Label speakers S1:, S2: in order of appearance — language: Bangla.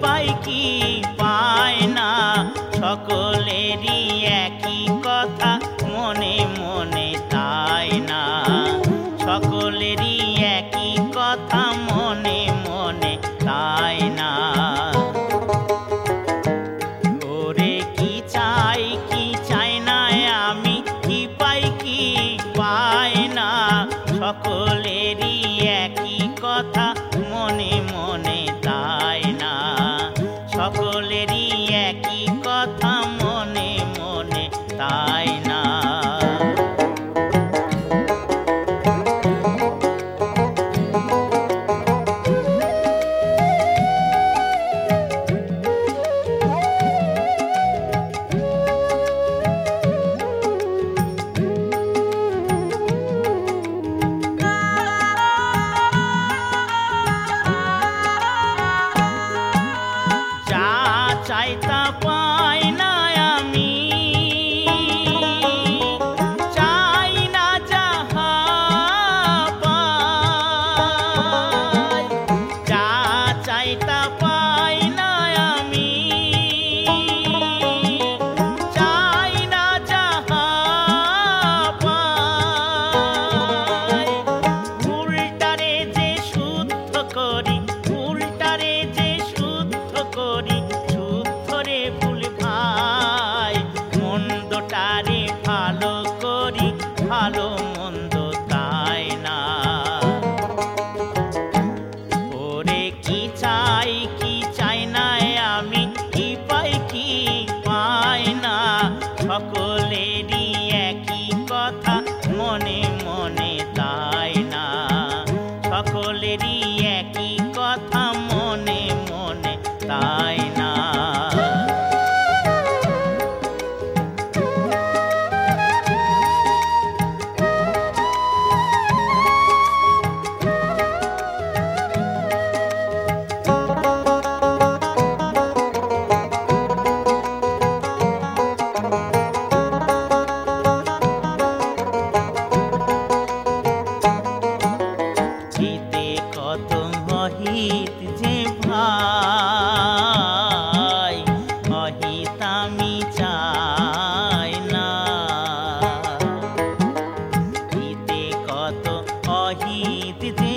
S1: পাই কি পায় না, সকলেরই একই কথা মনে মনে তাই না, সকলেরই একই কথা মনে মনে তাই না। ওরে কি চাই না আমি, কি পাই কি পাই না, সকলেরই একই কথা মনে মনে তাই না, সকলেরই একই কথা মনে মনে তাই না। চাই তা পাই না আমি, চাই না যাহা পাই, যা চাই তা পাই না আমি, চাই না যাহা পাই। উল্টারে যে শুদ্ধ করি, উল্টারে যে শুদ্ধ করি, শুদ্ধরে ভুল ভাই, মন্দটারে ভালো করি, ভালো মন্দ তাই না। ওরে কি চাই না আমি, কি পাই কি পাই না, সকলেরই একই কথা মনে মনে তাই না, সকলেরই একই কথা মনে মনে তাই না। চিতে কত অহিত যে ভাই, অহিত আমি চাই না, চিতে কত অহিত যে